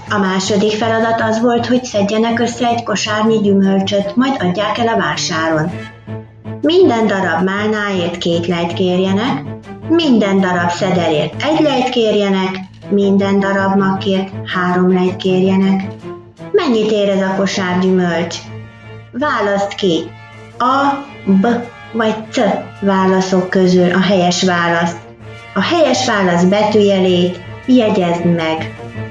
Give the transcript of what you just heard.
A második feladat az volt, hogy szedjenek össze egy kosárnyi gyümölcsöt, majd adják el a vásáron. Minden darab málnáért 2 lejt kérjenek, minden darab szederért 1 lejt kérjenek, minden darab makkért 3 lejt kérjenek. Mennyit ér ez a kosár gyümölcs? Válaszd ki A, B vagy C válaszok közül a helyes választ. A helyes válasz betűjelét jegyezd meg.